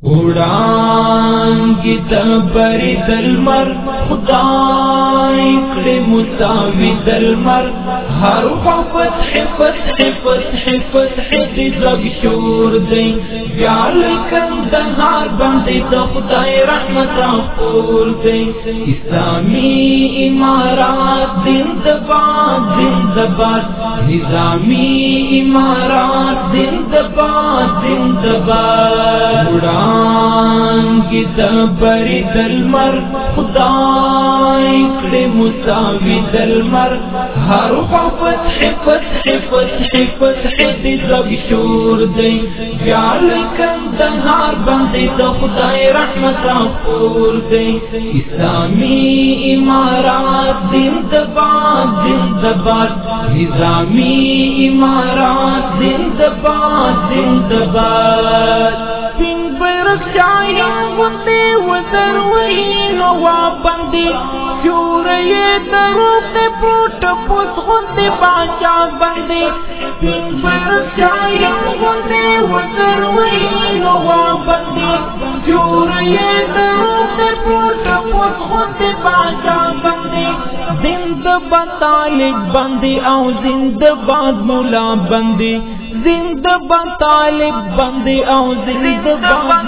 وړانګې د بري د لمر خدای کړې مساوي د لمر هر خوا فتح فتح فتح فتح د زړه شور دی بیا له کندهار باندې د خدای رحمت راخور دی اسلامي امارات زنده‌باد زنده‌باد نظامي امارات زنده‌باد زنده‌باد وړانګې د بري د لمر خدای کړې مساوي د لمر هر خوا فتح فتح فتح فتح د زړه شور دی بیا له کندهار باندې د خدای رحمت راخور دی اسلامي امارات زنده‌باد زنده‌باد نظامي امارات زنده‌باد زنده‌باد سپین بیرغ شاهین غوندې وزروي هوا باندې سیوری دروغ دې پروت پوس غوندې باچا باندې سپین بیرغ شاهین غوندې وزروي هوا باندې سیوری دروغ دې پروت پوس غوندې باچا باندې زنده‌باد طالب باندې او زنده‌باد مولا باندې زنده‌باد طالب باندې او زنده‌باد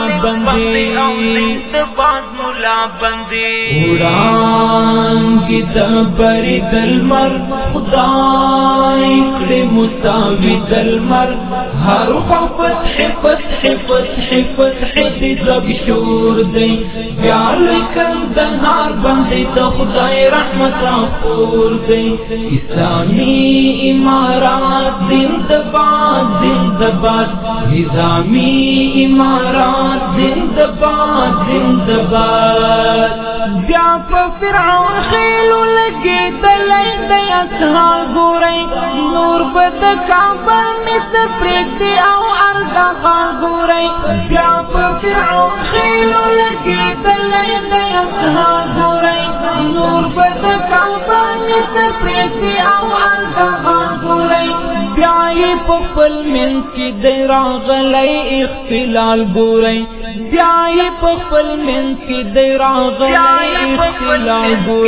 مولا باندې وړانګې د بري د لمر خدای کړې مساوي د لمر هر خوا فتح فتح فتح فتح د زړه شور دی بیا له کندهار باندې د خدای رحمت راخور دی اسلامي امارات زنده‌باد زنده‌باد نظامي امارات زنده‌باد زنده‌باد بیا په فرعون خیلو لګېدلی دی اسحال ګورئ نور به د کعبه مصر پرېږدي او ارزغان ګورئ بیا په فرعون خیلو لګېدلی دی اسحال ګورئ نور به د کعبه مصر پرېږدي او ارزغان ګورئ بیا یې په خپل منځ کې دی راغلی اختلال ګورئ بیا یې په خپل منځ کې دی راغلی اختلال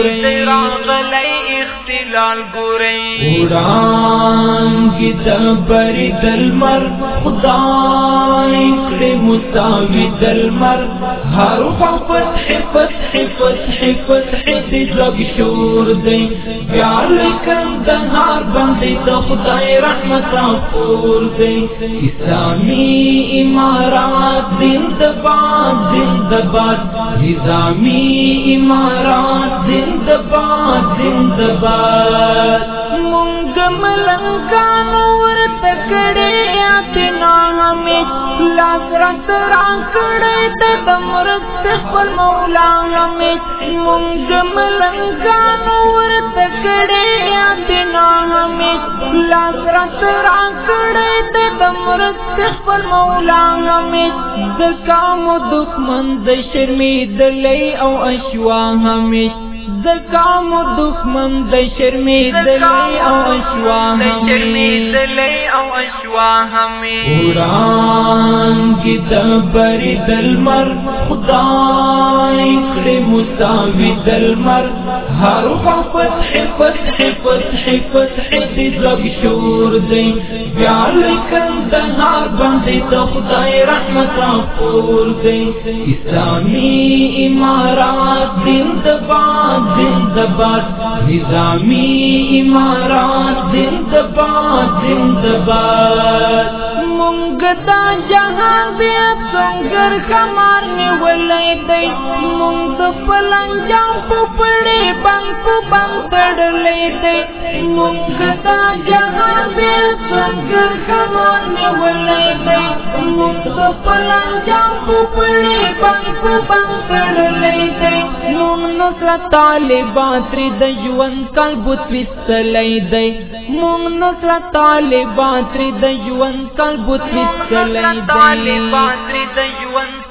ګورئ وړانګې د بري د لمر خدای کړې مساوي د لمر هر خوا فتح فتح فتح فتح د زړه شور دی بیا له کندهار باندې د خدای رحمت راخور دی اسلامي امارات زنده‌باد زنده‌باد نظامي امارات زنده‌باد زنده‌باد مونږ ملنګانو ورته کړې اتنا همې لاس رات راکړې د مرګ خپل مولا همې مونږ ملنګانو ورته کړې اتنا همې لاس رات راکړې د مرګ خپل مولا همې زکام دښمن د شرمېدلی او اشوا همې زکام دښمن د شرمېدلی او اشوا همې وړانګې د بري د لمر خدای کړې مساوي د لمر هر خوا فتح فتح فتح فتح د زړه شور دی بیا له کندهار باندې د خدای رحمت راخور دی اسلامي امارات زنده‌باد زنده‌باد نظامي امارات زنده‌باد زنده‌باد مونږ دا جهان بیا څنګه کمار نیولای دی مونږ د پلنجام په پړې باندې تړلې دی مونږ دا جهان بیا څنګه کمار نیولای دی مونږ د پلنجام په پړې باندې تړلې دی مونږ نصرت طالبان ترې د ژوند قلبوت ویستلی دی مونږ نصرت طالبان ترې د ژوند قلبوت ویستلی دی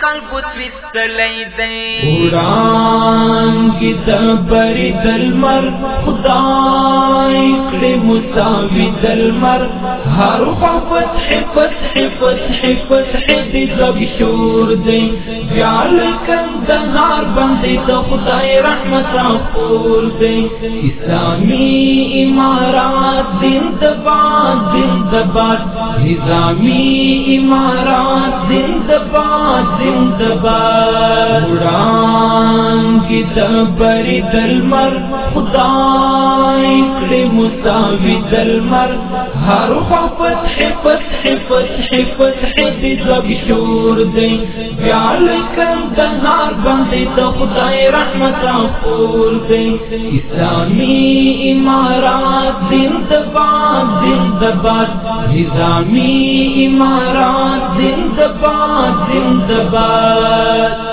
قلب سویستلی دی قرآن کی تبری دلمر خدای کړي مساوي دلمر هر فتح فتح فتح فتح دی زب شور دی بیال کندهار باندې د خدای رحمت راپور دی اسلامی امارات زندباد زندباد نظامی امارات زندباد زندباد قرآن کی تبری دلمر خدای کړي مساوي دلمر هر فتح فتح فتح فتح دی زب شور دی بیال کندهار باندې د خدای رحمت راپور دی اسلامی امارات زندباد زندباد نظامی امارات زندباد زندباد